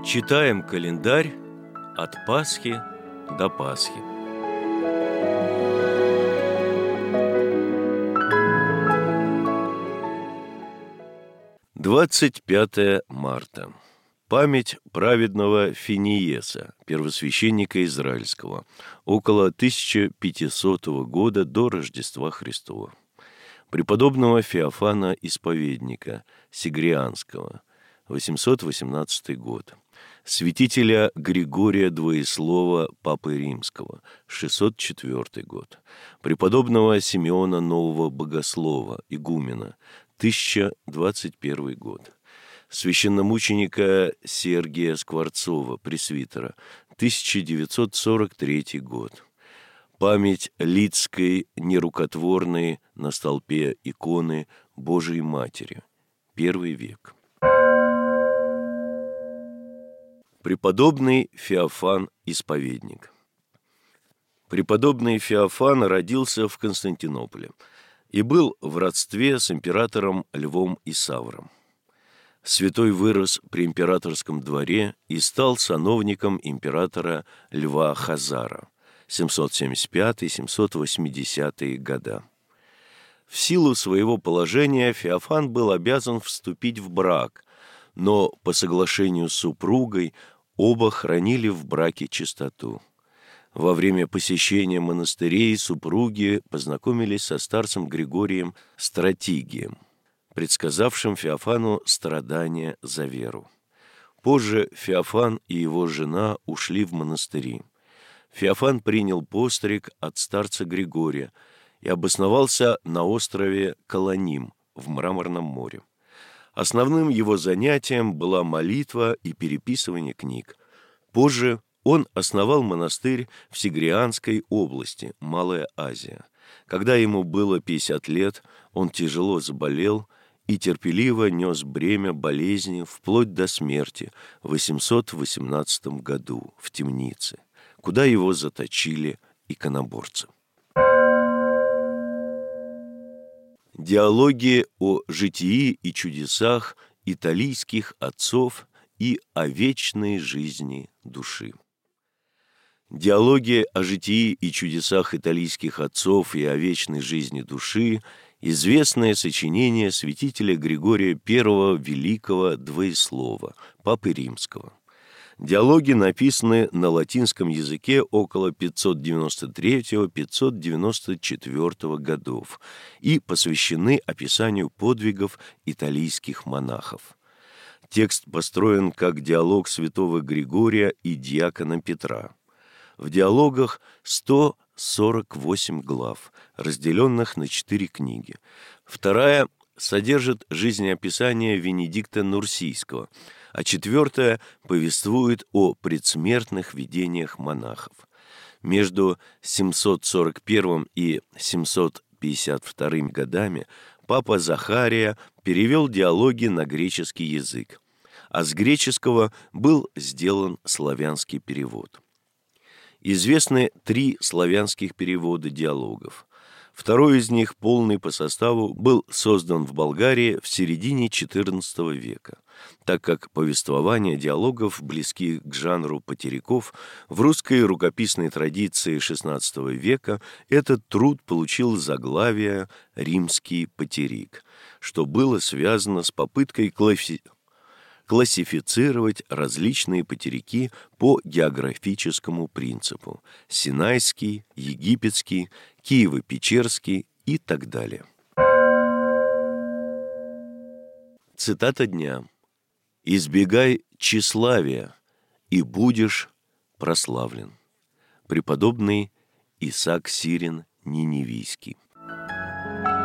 Читаем календарь от Пасхи до Пасхи. Двадцать 5 марта. Память праведного Финиеса, первосвященника израильского, около 1500 года до Рождества Христова. Преподобного Феофана Исповедника Сигрианского, 818 год. Святителя Григория Двоеслова Папы Римского, 604 год. Преподобного Симеона Нового Богослова, игумена, 1021 год. Священномученика Сергия Скворцова, пресвитера, 1943 год. Память Лидской нерукотворной на столпе иконы Божией Матери, I век. Преподобный Феофан Исповедник. Преподобный Феофан родился в Константинополе и был в родстве с императором Львом Исавром. Святой вырос при императорском дворе и стал сановником императора Льва Хазара, 775-780 года. В силу своего положения Феофан был обязан вступить в брак, но по соглашению с супругой оба хранили в браке чистоту. Во время посещения монастырей супруги познакомились со старцем Григорием Стратигием, предсказавшим Феофану страдания за веру. Позже Феофан и его жена ушли в монастыри. Феофан принял постриг от старца Григория и обосновался на острове Колоним в Мраморном море. Основным его занятием была молитва и переписывание книг. Позже он основал монастырь в Сигрианской области, Малая Азия. Когда ему было 50 лет, он тяжело заболел и терпеливо нес бремя болезни вплоть до смерти в 818 году в темнице, куда его заточили иконоборцы. Диалоги о житии и чудесах италийских отцов и о вечной жизни души. Диалоги о житии и чудесах италийских отцов и о вечной жизни души – известное сочинение святителя Григория I Великого Двоеслова, Папы Римского. Диалоги написаны на латинском языке около 593-594 годов и посвящены описанию подвигов италийских монахов. Текст построен как диалог святого Григория и диакона Петра. В диалогах 148 глав, разделенных на 4 книги. Вторая содержит жизнеописание Венедикта Нурсийского, а 4 повествует о предсмертных видениях монахов. Между 741 и 752 годами папа Захария перевел диалоги на греческий язык, а с греческого был сделан славянский перевод. Известны 3 славянских перевода диалогов. Второй из них, полный по составу, был создан в Болгарии в середине XIV века. Так как повествования диалогов близки к жанру патериков, в русской рукописной традиции XVI века этот труд получил заглавие «Римский патерик», что было связано с попыткой классифицировать различные патерики по географическому принципу – Синайский, Египетский, Киево-Печерский и так далее. Цитата дня. «Избегай тщеславия, и будешь прославлен». Преподобный Исаак Сирин Ниневийский.